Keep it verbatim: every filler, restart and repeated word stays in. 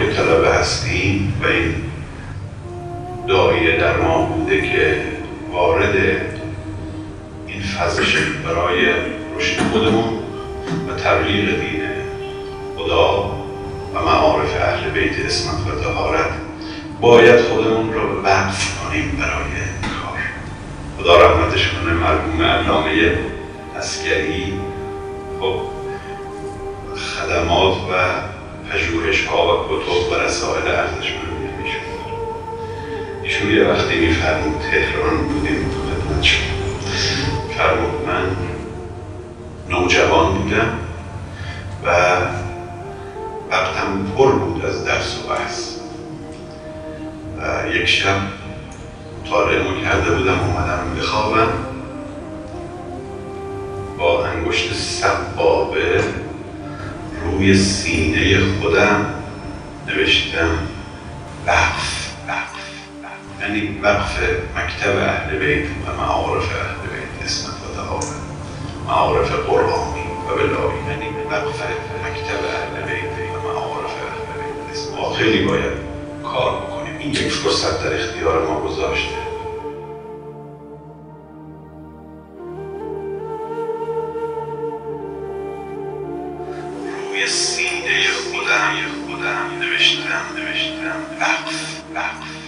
که طلبه هستیم و این داعیه در ما بوده که وارد این فضا شد برای رشد خودمون و تبلیغ دین خدا و معارف اهل بیت عصمت و طهارت، باید خودمون رو وقف کنیم برای کار. خدا رحمتش کنه مرحوم علامه عسکری، خب خدمات و پژوهش‌ها و کتب و رسائل ارزشمندی میشون ایشون یه وقتی میفرمود، تهران بودیم خدمتشون، فرمود من نوجوان بودم و وقتم پر بود از درس و بحث و یک شب مطالعه کرده بودم، اومدم بخوابم، با انگشت سبابه روی سینه خودم نوشتم وقف وقف وقف، یعنی وقف مکتب اهل بیت و معارف اهل بیت عصمت و طهارت، معارف قرآنی و بلاغی، یعنی وقف مکتب اهل بیت و معارف اهل بیت عصمت. ما خیلی باید کار بکنیم، این یک فرصت در اختیار ما گذاشته. روی سینه خودم خودم نوشتم نوشتم وقف وقف